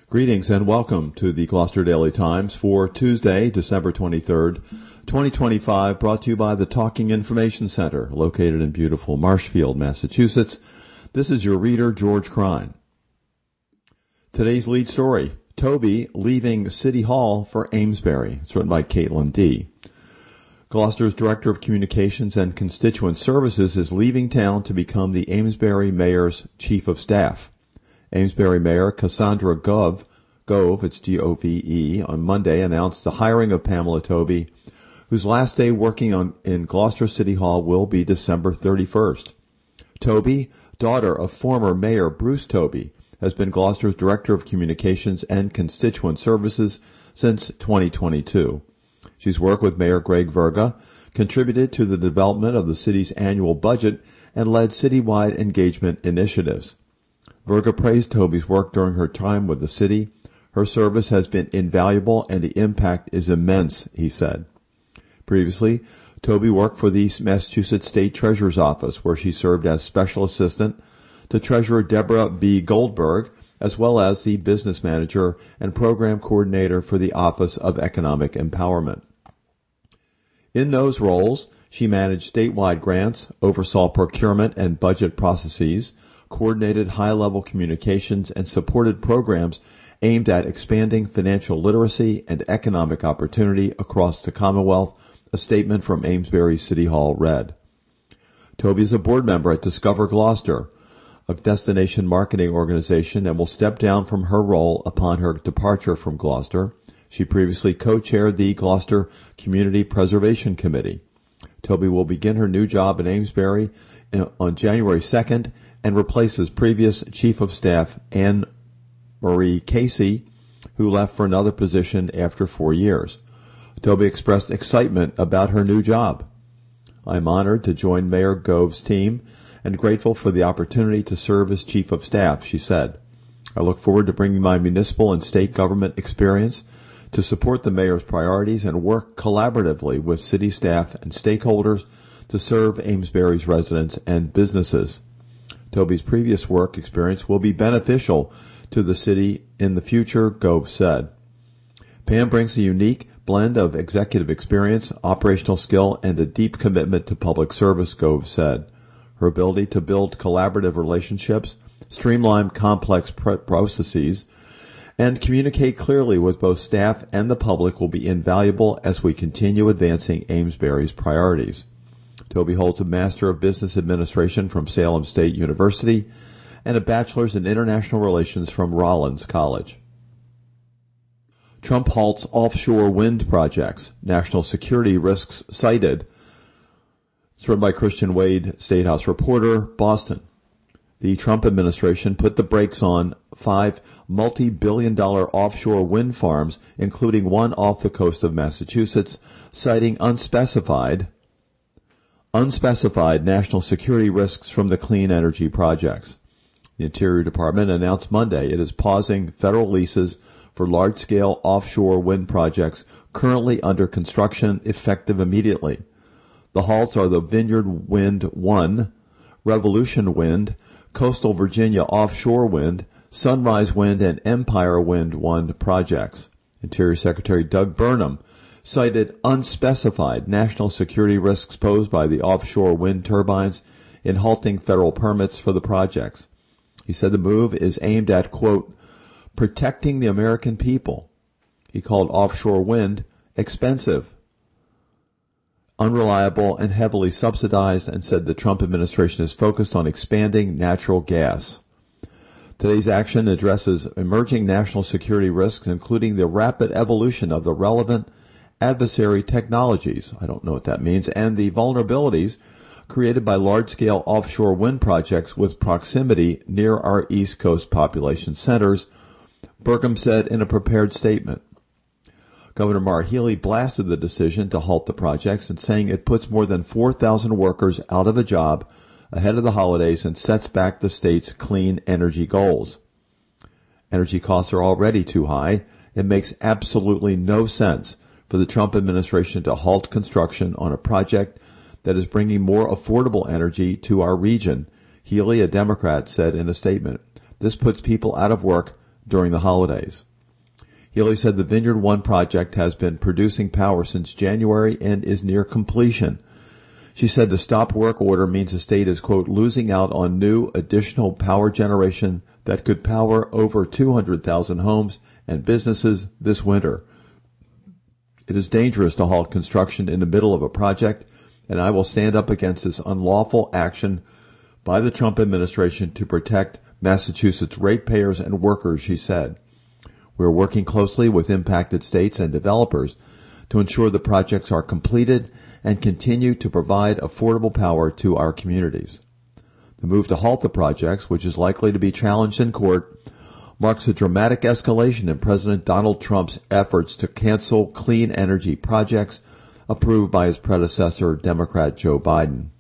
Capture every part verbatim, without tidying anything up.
Greetings and welcome to the Gloucester Daily Times for Tuesday, December twenty-third, twenty twenty-five, brought to you by the Talking Information Center, located in beautiful Marshfield, Massachusetts. This is your reader, George Crine. Today's lead story, Toby leaving City Hall for Amesbury. It's written by Caitlin D. Gloucester's Director of Communications and Constituent Services is leaving town to become the Amesbury Mayor's Chief of Staff. Amesbury Mayor Cassandra Gove, Gove, it's G O V E, on Monday announced the hiring of Pamela Toby, whose last day working on, in Gloucester City Hall will be December thirty-first. Toby, daughter of former Mayor Bruce Toby, has been Gloucester's Director of Communications and Constituent Services since twenty twenty-two. She's worked with Mayor Greg Verga, contributed to the development of the city's annual budget, and led citywide engagement initiatives. Verga praised Toby's work during her time with the city. Her service has been invaluable and the impact is immense, he said. Previously, Toby worked for the Massachusetts State Treasurer's Office, where she served as Special Assistant to Treasurer Deborah B. Goldberg, as well as the Business Manager and Program Coordinator for the Office of Economic Empowerment. In those roles, she managed statewide grants, oversaw procurement and budget processes, coordinated high-level communications, and supported programs aimed at expanding financial literacy and economic opportunity across the Commonwealth, a statement from Amesbury City Hall read. Toby is a board member at Discover Gloucester, a destination marketing organization, and will step down from her role upon her departure from Gloucester. She previously co-chaired the Gloucester Community Preservation Committee. Toby will begin her new job in Amesbury on January second, and replaces previous Chief of Staff Anne Marie Casey, who left for another position after four years. Toby expressed excitement about her new job. I'm honored to join Mayor Gove's team and grateful for the opportunity to serve as Chief of Staff, she said. I look forward to bringing my municipal and state government experience to support the mayor's priorities and work collaboratively with city staff and stakeholders to serve Amesbury's residents and businesses. Toby's previous work experience will be beneficial to the city in the future, Gove said. Pam brings a unique blend of executive experience, operational skill, and a deep commitment to public service, Gove said. Her ability to build collaborative relationships, streamline complex processes, and communicate clearly with both staff and the public will be invaluable as we continue advancing Amesbury's priorities. Toby holds a Master of Business Administration from Salem State University and a Bachelor's in International Relations from Rollins College. Trump halts offshore wind projects. National security risks cited. It's written by Christian Wade, State House reporter, Boston. The Trump administration put the brakes on five multi-billion dollar offshore wind farms, including one off the coast of Massachusetts, citing unspecified unspecified national security risks from the clean energy projects. The Interior Department announced Monday it is pausing federal leases for large-scale offshore wind projects currently under construction effective immediately. The halts are the Vineyard Wind one, Revolution Wind, Coastal Virginia Offshore Wind, Sunrise Wind, and Empire Wind one projects. Interior Secretary Doug Burnham cited unspecified national security risks posed by the offshore wind turbines in halting federal permits for the projects. He said the move is aimed at, quote, protecting the American people. He called offshore wind expensive, unreliable, and heavily subsidized, and said the Trump administration is focused on expanding natural gas. Today's action addresses emerging national security risks, including the rapid evolution of the relevant adversary technologies, I don't know what that means, and the vulnerabilities created by large-scale offshore wind projects with proximity near our East Coast population centers, Burgum said in a prepared statement. Governor Maura Healey blasted the decision to halt the projects and saying it puts more than four thousand workers out of a job ahead of the holidays and sets back the state's clean energy goals. Energy costs are already too high. It makes absolutely no sense for the Trump administration to halt construction on a project that is bringing more affordable energy to our region, Healey, a Democrat, said in a statement. This puts people out of work, during the holidays. Healy said the Vineyard One project has been producing power since January and is near completion. She said the stop work order means the state is, quote, losing out on new additional power generation that could power over two hundred thousand homes and businesses this winter. It is dangerous to halt construction in the middle of a project, and I will stand up against this unlawful action by the Trump administration to protect Massachusetts ratepayers and workers, she said. We are working closely with impacted states and developers to ensure the projects are completed and continue to provide affordable power to our communities. The move to halt the projects, which is likely to be challenged in court, marks a dramatic escalation in President Donald Trump's efforts to cancel clean energy projects approved by his predecessor, Democrat Joe Biden.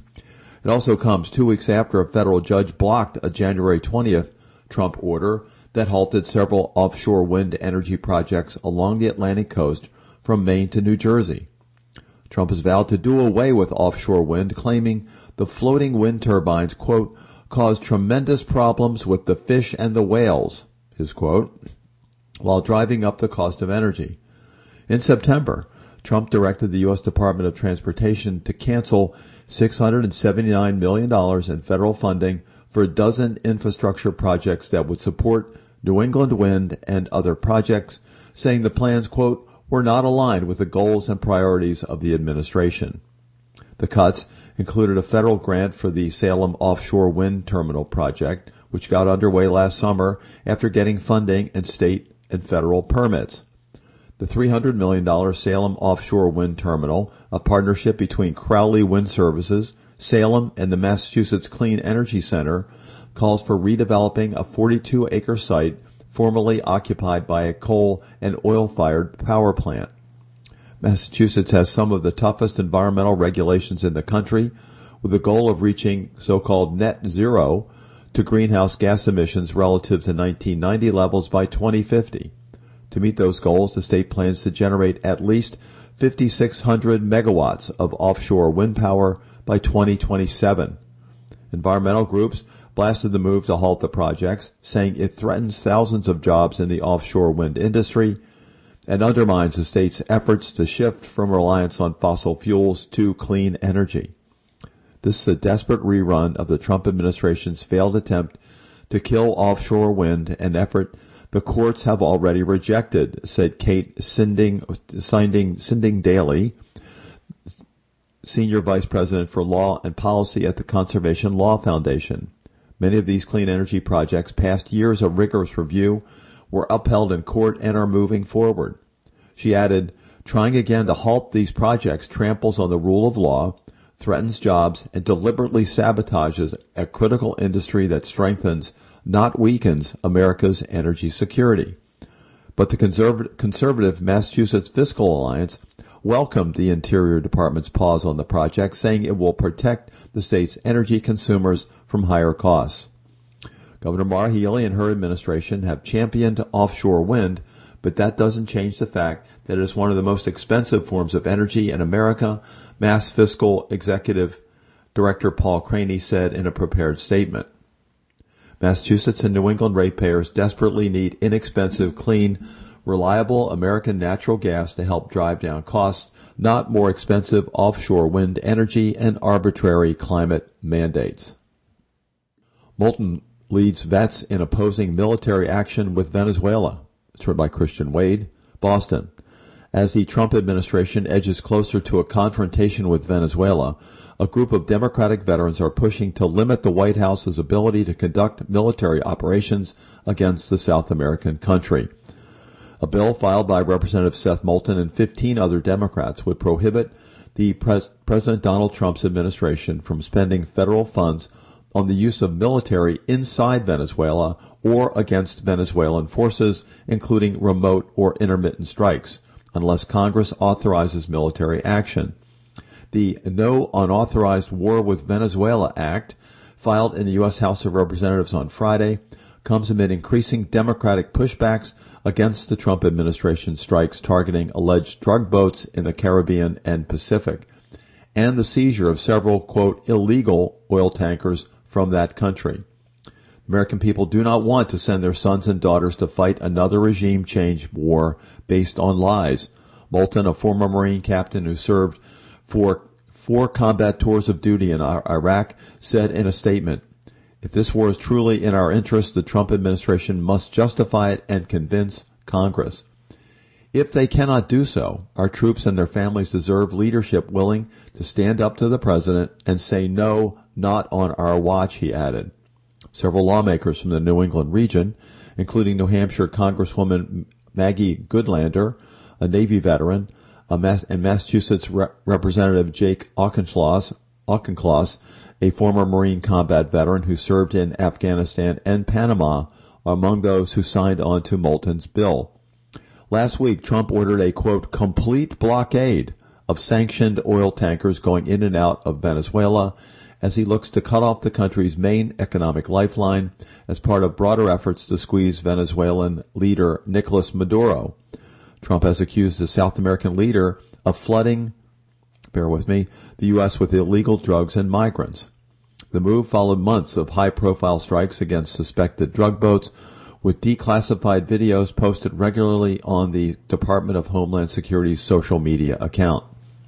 It also comes two weeks after a federal judge blocked a January twentieth Trump order that halted several offshore wind energy projects along the Atlantic coast from Maine to New Jersey. Trump has vowed to do away with offshore wind, claiming the floating wind turbines, quote, cause tremendous problems with the fish and the whales, his quote, while driving up the cost of energy. In September, Trump directed the U S Department of Transportation to cancel six hundred seventy-nine million dollars in federal funding for a dozen infrastructure projects that would support New England wind and other projects, saying the plans, quote, were not aligned with the goals and priorities of the administration. The cuts included a federal grant for the Salem offshore wind terminal project, which got underway last summer after getting funding and state and federal permits. The three hundred million dollars Salem offshore wind terminal, a partnership between Crowley Wind Services, Salem, and the Massachusetts Clean Energy Center, calls for redeveloping a forty-two acre site formerly occupied by a coal and oil-fired power plant. Massachusetts has some of the toughest environmental regulations in the country, with the goal of reaching so-called net zero to greenhouse gas emissions relative to nineteen ninety levels by twenty fifty. To meet those goals, the state plans to generate at least fifty-six hundred megawatts of offshore wind power by twenty twenty-seven. Environmental groups blasted the move to halt the projects, saying it threatens thousands of jobs in the offshore wind industry and undermines the state's efforts to shift from reliance on fossil fuels to clean energy. This is a desperate rerun of the Trump administration's failed attempt to kill offshore wind, an effort the courts have already rejected, said Kate Sinding, Sinding, Sinding Daly, Senior Vice President for Law and Policy at the Conservation Law Foundation. Many of these clean energy projects, past years of rigorous review, were upheld in court and are moving forward. She added, trying again to halt these projects tramples on the rule of law, threatens jobs, and deliberately sabotages a critical industry that strengthens, not weakens, America's energy security. But the conserv- conservative Massachusetts Fiscal Alliance welcomed the Interior Department's pause on the project, saying it will protect the state's energy consumers from higher costs. Governor Maura Healey and her administration have championed offshore wind, but that doesn't change the fact that it is one of the most expensive forms of energy in America, Mass Fiscal Executive Director Paul Craney said in a prepared statement. Massachusetts and New England ratepayers desperately need inexpensive, clean, reliable American natural gas to help drive down costs, not more expensive offshore wind energy and arbitrary climate mandates. Moulton leads vets in opposing military action with Venezuela. It's written by Christian Wade, Boston. As the Trump administration edges closer to a confrontation with Venezuela, a group of Democratic veterans are pushing to limit the White House's ability to conduct military operations against the South American country. A bill filed by Representative Seth Moulton and fifteen other Democrats would prohibit the pres- President Donald Trump's administration from spending federal funds on the use of military inside Venezuela or against Venezuelan forces, including remote or intermittent strikes, unless Congress authorizes military action. The No Unauthorized War with Venezuela Act, filed in the U S House of Representatives on Friday, comes amid increasing Democratic pushbacks against the Trump administration's strikes targeting alleged drug boats in the Caribbean and Pacific, and the seizure of several, quote, illegal oil tankers from that country. American people do not want to send their sons and daughters to fight another regime change war based on lies. Moulton, a former Marine captain who served for four combat tours of duty in Iraq, said in a statement, "If this war is truly in our interest, the Trump administration must justify it and convince Congress. If they cannot do so, our troops and their families deserve leadership willing to stand up to the president and say no, not on our watch," he added. Several lawmakers from the New England region, including New Hampshire Congresswoman Maggie Goodlander, a Navy veteran, a Mass- and Massachusetts Re- Representative Jake Auchincloss, Auchincloss, a former Marine combat veteran who served in Afghanistan and Panama, are among those who signed on to Moulton's bill. Last week, Trump ordered a, quote, complete blockade of sanctioned oil tankers going in and out of Venezuela as he looks to cut off the country's main economic lifeline as part of broader efforts to squeeze Venezuelan leader Nicolas Maduro. Trump has accused the South American leader of flooding, bear with me, the U S with illegal drugs and migrants. The move followed months of high-profile strikes against suspected drug boats, with declassified videos posted regularly on the Department of Homeland Security's social media account.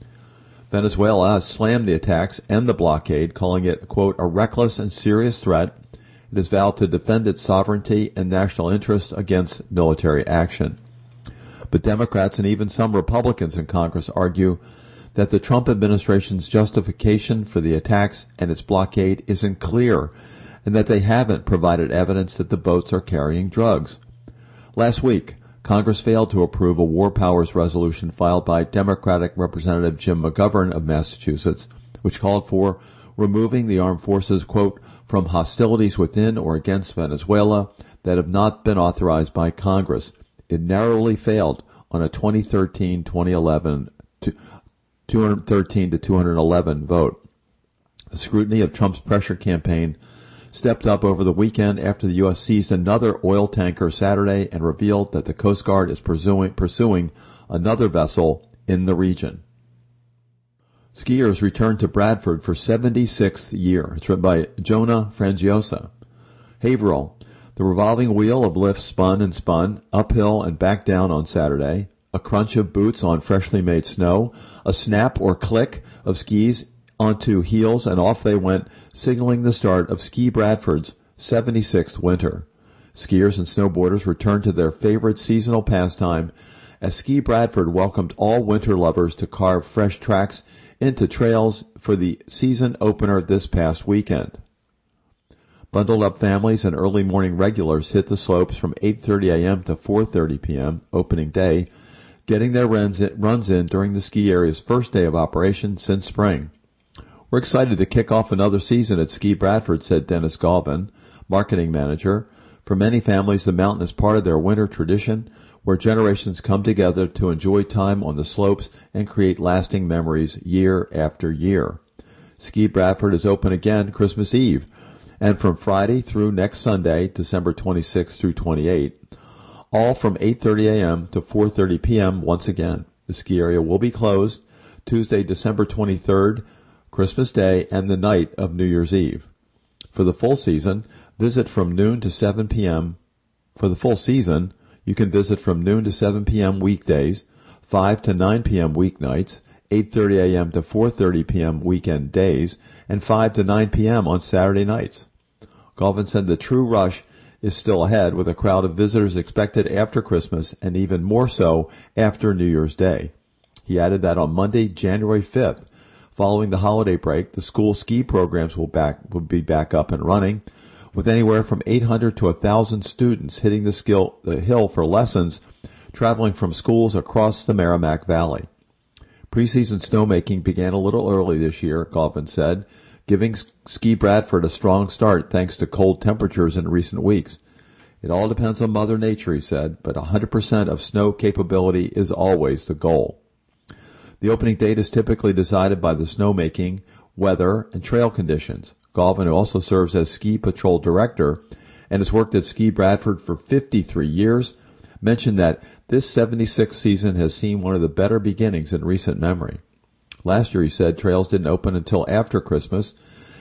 Venezuela has slammed the attacks and the blockade, calling it, quote, a reckless and serious threat. It has vowed to defend its sovereignty and national interests against military action. But Democrats and even some Republicans in Congress argue that the Trump administration's justification for the attacks and its blockade isn't clear, and that they haven't provided evidence that the boats are carrying drugs. Last week, Congress failed to approve a war powers resolution filed by Democratic Representative Jim McGovern of Massachusetts, which called for removing the armed forces, quote, from hostilities within or against Venezuela that have not been authorized by Congress. It narrowly failed on a twenty thirteen to twenty eleven two hundred thirteen to two hundred eleven vote. The scrutiny of Trump's pressure campaign stepped up over the weekend after the U S seized another oil tanker Saturday and revealed that the Coast Guard is pursuing, pursuing another vessel in the region. Skiers returned to Bradford for seventy-sixth year. It's written by Jonah Frangiosa. Haverhill. The revolving wheel of lifts spun and spun, uphill and back down on Saturday. A crunch of boots on freshly made snow. A snap or click of skis onto heels, and off they went, signaling the start of Ski Bradford's seventy-sixth winter. Skiers and snowboarders returned to their favorite seasonal pastime as Ski Bradford welcomed all winter lovers to carve fresh tracks into trails for the season opener this past weekend. Bundled up families and early morning regulars hit the slopes from eight thirty a.m. to four thirty p.m. opening day, getting their runs in, runs in during the ski area's first day of operation since spring. We're excited to kick off another season at Ski Bradford, said Dennis Galvin, marketing manager. For many families, the mountain is part of their winter tradition, where generations come together to enjoy time on the slopes and create lasting memories year after year. Ski Bradford is open again Christmas Eve, and from Friday through next Sunday, December twenty-sixth through twenty-eighth, all from eight thirty a.m. to four thirty p.m. once again. The ski area will be closed Tuesday, December twenty-third, Christmas Day, and the night of New Year's Eve. For the full season, visit from noon to seven p.m. For the full season, you can visit from noon to seven p.m. weekdays, five to nine p.m. weeknights, eight thirty a.m. to four thirty p.m. weekend days, and five to nine p.m. on Saturday nights. Galvin said the true rush is still ahead, with a crowd of visitors expected after Christmas and even more so after New Year's Day. He added that on Monday, January fifth, following the holiday break, the school ski programs will back will be back up and running, with anywhere from eight hundred to one thousand students hitting the, skill, the hill for lessons, traveling from schools across the Merrimack Valley. Preseason snowmaking began a little early this year, Galvin said, giving Ski Bradford a strong start thanks to cold temperatures in recent weeks. It all depends on Mother Nature, he said, but one hundred percent of snow capability is always the goal. The opening date is typically decided by the snowmaking, weather, and trail conditions. Galvin, who also serves as ski patrol director and has worked at Ski Bradford for fifty-three years, mentioned that this seventy-sixth season has seen one of the better beginnings in recent memory. Last year, he said, trails didn't open until after Christmas,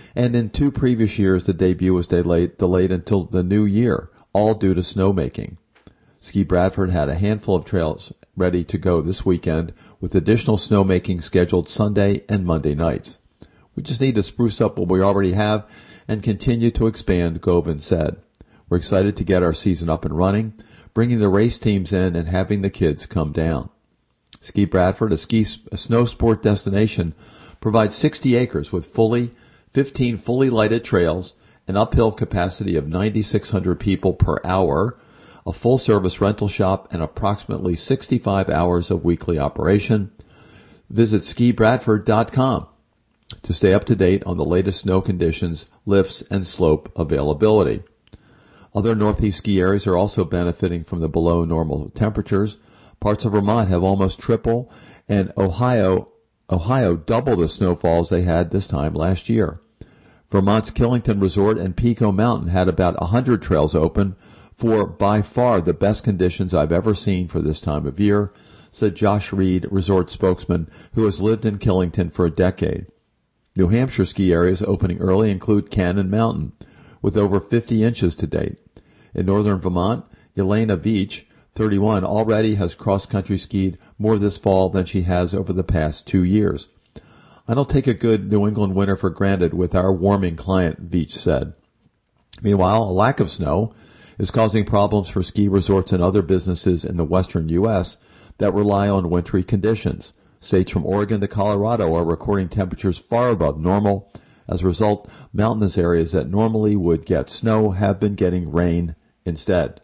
And in two previous years, the debut was delayed, delayed until the new year, all due to snowmaking. Ski Bradford had a handful of trails ready to go this weekend, with additional snowmaking scheduled Sunday and Monday nights. We just need to spruce up what we already have and continue to expand, Govan said. We're excited to get our season up and running, bringing the race teams in and having the kids come down. Ski Bradford, a ski a snow sport destination, provides sixty acres with fully fifteen fully lighted trails, an uphill capacity of nine thousand six hundred people per hour, a full-service rental shop, and approximately sixty-five hours of weekly operation. Visit ski bradford dot com to stay up to date on the latest snow conditions, lifts, and slope availability. Other Northeast ski areas are also benefiting from the below normal temperatures. Parts of Vermont have almost triple, and Ohio Ohio double the snowfalls they had this time last year. Vermont's Killington Resort and Pico Mountain had about one hundred trails open for by far the best conditions I've ever seen for this time of year, said Josh Reed, resort spokesman who has lived in Killington for a decade. New Hampshire ski areas opening early include Cannon Mountain, with over fifty inches to date. In northern Vermont, Elena Veach, thirty-one, already has cross-country skied more this fall than she has over the past two years. I don't take a good New England winter for granted with our warming climate, Veach said. Meanwhile, a lack of snow is causing problems for ski resorts and other businesses in the western U S that rely on wintry conditions. States from Oregon to Colorado are recording temperatures far above normal. As a result, mountainous areas that normally would get snow have been getting rain instead.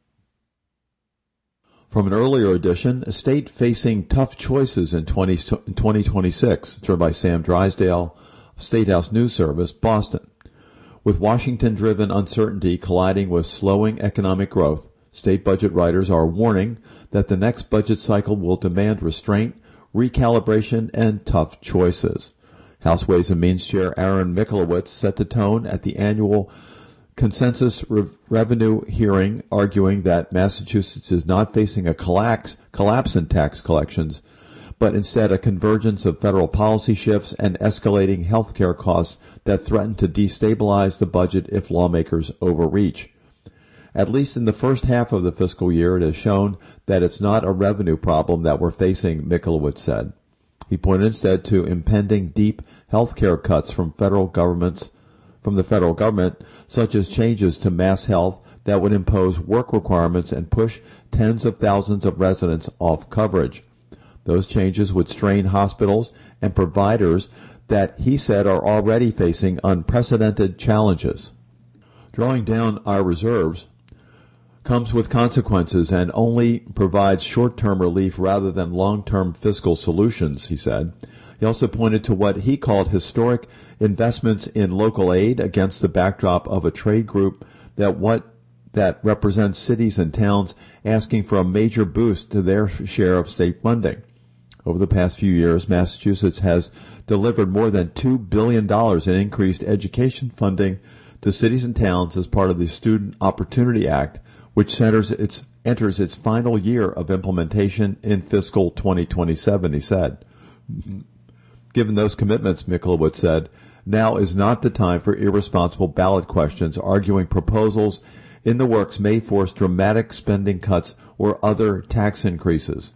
From an earlier edition, a state facing tough choices in twenty twenty-six, turned by Sam Drysdale, State House News Service, Boston. With Washington-driven uncertainty colliding with slowing economic growth, state budget writers are warning that the next budget cycle will demand restraint, recalibration, and tough choices. House Ways and Means Chair Aaron Michalowicz set the tone at the annual consensus re- revenue hearing, arguing that Massachusetts is not facing a collapse, collapse in tax collections, but instead a convergence of federal policy shifts and escalating health care costs that threaten to destabilize the budget if lawmakers overreach. At least in the first half of the fiscal year, it has shown that it's not a revenue problem that we're facing, Michalowicz said. He pointed instead to impending deep health care cuts from federal governments, from the federal government, such as changes to Mass Health that would impose work requirements and push tens of thousands of residents off coverage. Those changes would strain hospitals and providers that he said are already facing unprecedented challenges. Drawing down our reserves comes with consequences and only provides short-term relief rather than long-term fiscal solutions, he said. He also pointed to what he called historic investments in local aid against the backdrop of a trade group that what that represents cities and towns asking for a major boost to their share of state funding. Over the past few years, Massachusetts has delivered more than two billion dollars in increased education funding to cities and towns as part of the Student Opportunity Act, which centers its, enters its final year of implementation in fiscal twenty twenty-seven, he said. Given those commitments, Michalowicz said, now is not the time for irresponsible ballot questions arguing proposals in the works may force dramatic spending cuts or other tax increases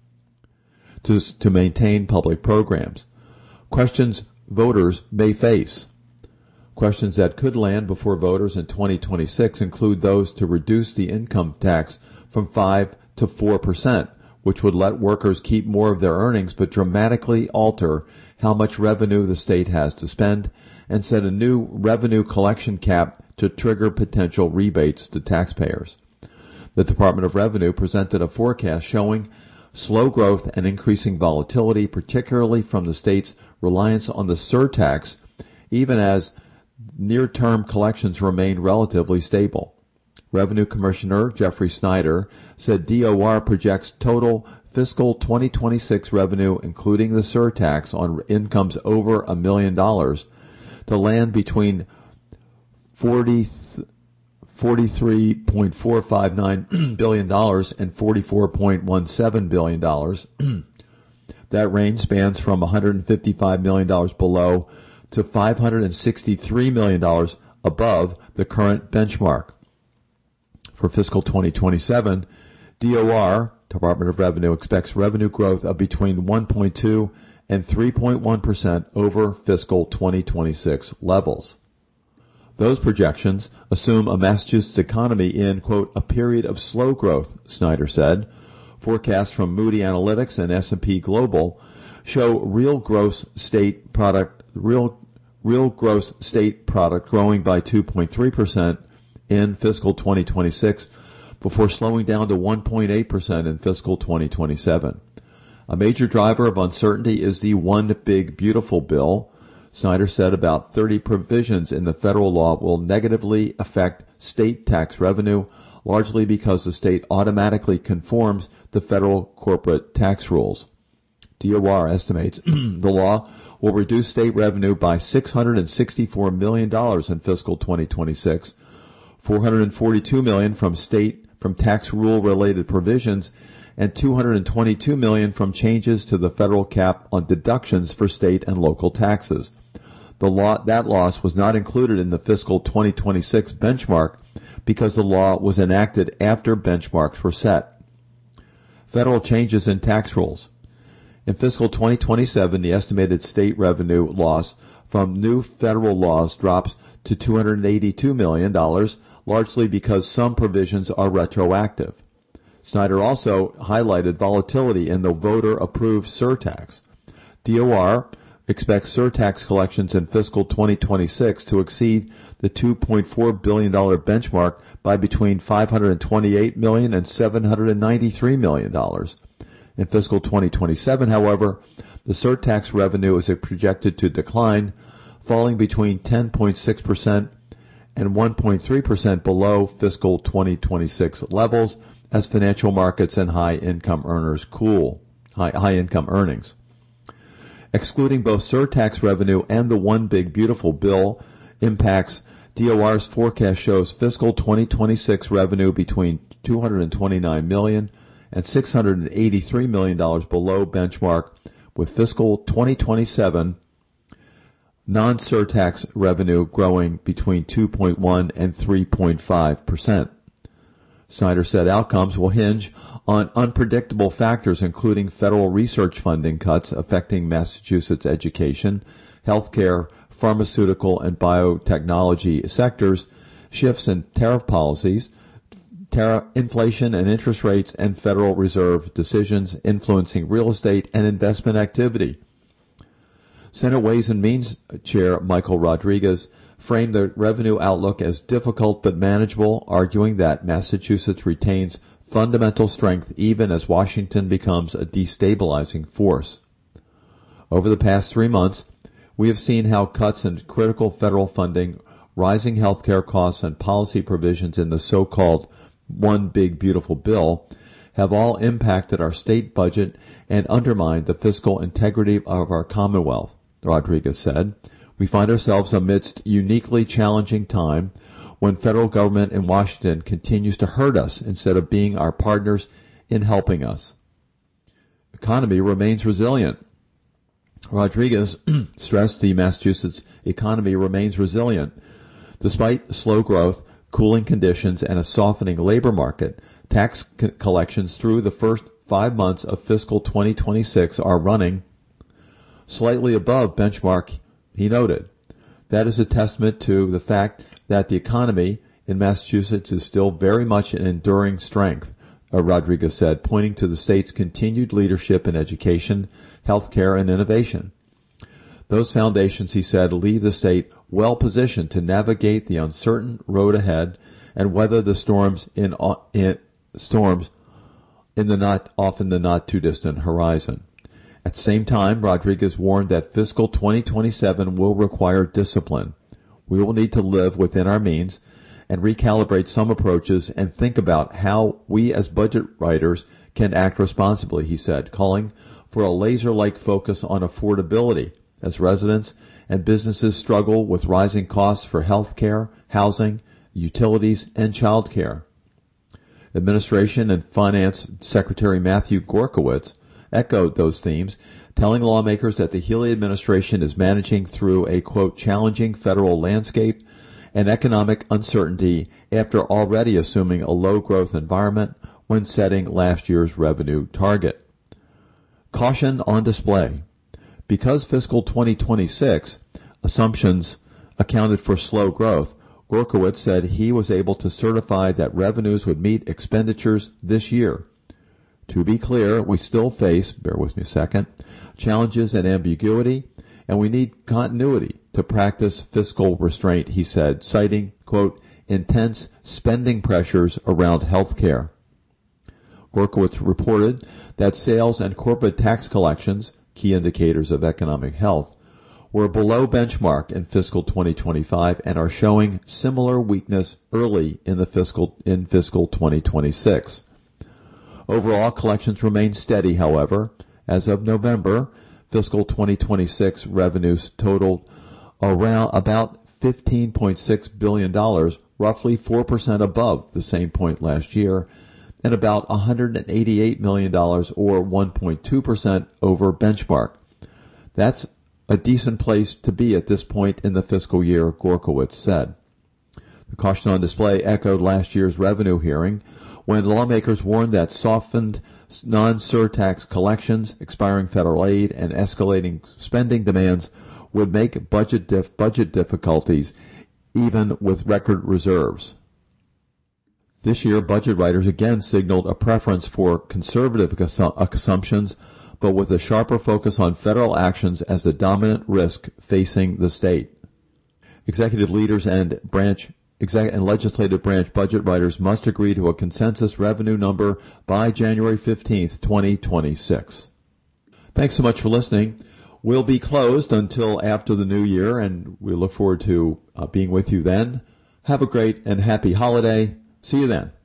to, to maintain public programs. Questions voters may face. Questions that could land before voters in twenty twenty-six include those to reduce the income tax from five to four percent, which would let workers keep more of their earnings but dramatically alter how much revenue the state has to spend, and set a new revenue collection cap to trigger potential rebates to taxpayers. The Department of Revenue presented a forecast showing slow growth and increasing volatility, particularly from the state's reliance on the surtax, even as near-term collections remain relatively stable. Revenue Commissioner Jeffrey Snyder said D O R projects total fiscal twenty twenty-six revenue, including the surtax on incomes over a million dollars, to land between forty-three point four five nine billion dollars and forty-four point one seven billion dollars. That range spans from one hundred fifty-five million dollars below to five hundred sixty-three million dollars above the current benchmark. For fiscal twenty twenty-seven, D O R, Department of Revenue, expects revenue growth of between one point two and three point one percent over fiscal twenty twenty-six levels. Those projections assume a Massachusetts economy in, quote, a period of slow growth, Snyder said. Forecasts from Moody Analytics and S and P Global show real gross state product, real, real gross state product growing by two point three percent in fiscal twenty twenty-six before slowing down to one point eight percent in fiscal twenty twenty-seven. A major driver of uncertainty is the One Big Beautiful Bill. Snyder said about thirty provisions in the federal law will negatively affect state tax revenue, largely because the state automatically conforms to federal corporate tax rules. D O R estimates the law will reduce state revenue by six hundred sixty-four million dollars in fiscal twenty twenty-six, four hundred forty-two million dollars from state from tax rule related provisions, and two hundred twenty-two million dollars from changes to the federal cap on deductions for state and local taxes. The law, that loss was not included in the fiscal twenty twenty-six benchmark because the law was enacted after benchmarks were set. Federal changes in tax rules. In fiscal twenty twenty-seven, the estimated state revenue loss from new federal laws drops to two hundred eighty-two million dollars, largely because some provisions are retroactive. Snyder also highlighted volatility in the voter-approved surtax. D O R expects surtax collections in fiscal twenty twenty-six to exceed the two point four billion dollars benchmark by between five hundred twenty-eight million dollars and seven hundred ninety-three million dollars. In fiscal twenty twenty-seven, however, the surtax revenue is projected to decline, falling between ten point six percent and one point three percent below fiscal twenty twenty-six levels as financial markets and high-income earners cool, high, high-income earnings. Excluding both surtax revenue and the One Big Beautiful Bill impacts, D O R's forecast shows fiscal twenty twenty-six revenue between two hundred twenty-nine million dollars and six hundred eighty-three million dollars below benchmark, with fiscal twenty twenty-seven non-surtax revenue growing between two point one and three point five percent. Snyder said outcomes will hinge on unpredictable factors including federal research funding cuts affecting Massachusetts education, healthcare, pharmaceutical, and biotechnology sectors, shifts in tariff policies, tariff, inflation and interest rates, and Federal Reserve decisions influencing real estate and investment activity. Senate Ways and Means Chair Michael Rodriguez framed the revenue outlook as difficult but manageable, arguing that Massachusetts retains fundamental strength even as Washington becomes a destabilizing force. Over the past three months, we have seen how cuts in critical federal funding, rising health care costs, and policy provisions in the so-called One Big Beautiful Bill have all impacted our state budget and undermined the fiscal integrity of our Commonwealth, Rodriguez said. We find ourselves amidst a uniquely challenging time when federal government in Washington continues to hurt us instead of being our partners in helping us. Economy remains resilient. Rodriguez stressed the Massachusetts economy remains resilient. Despite slow growth, cooling conditions, and a softening labor market, tax co- collections through the first five months of fiscal twenty twenty-six are running slightly above benchmark, he noted. That is a testament to the fact that the economy in Massachusetts is still very much an enduring strength, uh, Rodriguez said, pointing to the state's continued leadership in education, healthcare, and innovation. Those foundations, he said, leave the state well positioned to navigate the uncertain road ahead and weather the storms in, uh, in storms in the not often the not too distant horizon. At the same time, Rodriguez warned that fiscal twenty twenty-seven will require discipline. We will need to live within our means and recalibrate some approaches and think about how we as budget writers can act responsibly, he said, calling for a laser-like focus on affordability as residents and businesses struggle with rising costs for health care, housing, utilities, and child care. Administration and Finance Secretary Matthew Gorkowitz echoed those themes, telling lawmakers that the Healey administration is managing through a, quote, challenging federal landscape and economic uncertainty after already assuming a low-growth environment when setting last year's revenue target. Caution on display. Because fiscal twenty twenty-six assumptions accounted for slow growth, Gorkowitz said he was able to certify that revenues would meet expenditures this year. To be clear, we still face, bear with me a second, challenges and ambiguity, and we need continuity to practice fiscal restraint, he said, citing, quote, intense spending pressures around health care. Gorkowitz reported that sales and corporate tax collections, key indicators of economic health, were below benchmark in fiscal twenty twenty-five and are showing similar weakness early in the fiscal in fiscal twenty twenty-six. Overall, collections remain steady, however. As of November, fiscal twenty twenty-six revenues totaled around about fifteen point six billion dollars, roughly four percent above the same point last year, and about one hundred eighty-eight million dollars or one point two percent over benchmark. That's a decent place to be at this point in the fiscal year, Gorkowitz said. The caution on display echoed last year's revenue hearing when lawmakers warned that softened non-surtax collections, expiring federal aid, and escalating spending demands would make budget dif- budget difficulties even with record reserves. This year, budget writers again signaled a preference for conservative assu- assumptions, but with a sharper focus on federal actions as the dominant risk facing the state. Executive leaders and branch exec- and legislative branch budget writers must agree to a consensus revenue number by January fifteenth, twenty twenty-six. Thanks so much for listening. We'll be closed until after the new year, and we look forward to uh, being with you then. Have a great and happy holiday. See you then.